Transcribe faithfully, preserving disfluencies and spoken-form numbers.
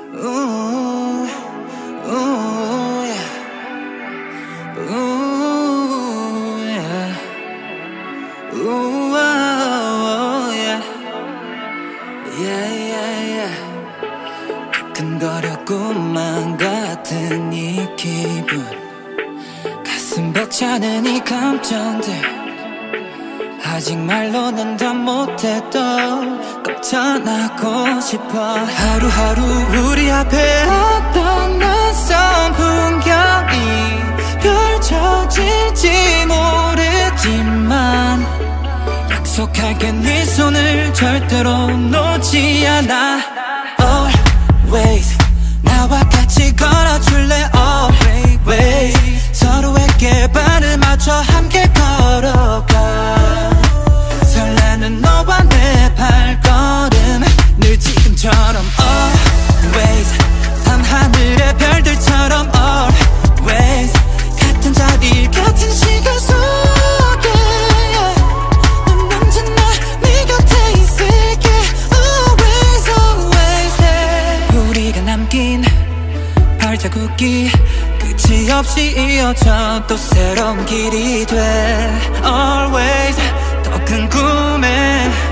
Ooh, ooh, yeah. Ooh, yeah. Ooh, oh, yeah. Yeah, yeah, yeah. 두근거렸구만 같은 이 기분, 가슴 벅차는 이 감정들, 아직 말로는 다 못해도 꼭 전하고 싶어. 하루하루 우리 앞에 어떤 낯선 풍경이 펼쳐질지 모르지만 약속할게, 네 손을 절대로 놓지 않아. Always 나와 같이 걸어줄래? Always 서로에게 발을 맞춰 함께 걸어가. 설레는 너와 내 발걸음 늘 지금처럼. Always 밤하늘의 별들처럼. Always 같은 자리 같은 시간 속에 넌 언제나 네 곁에 있을게. Always always yeah. 우리가 남긴 발자국이 끝이 없이 이어져 또 새로운 길이 돼. Always 더 큰 꿈에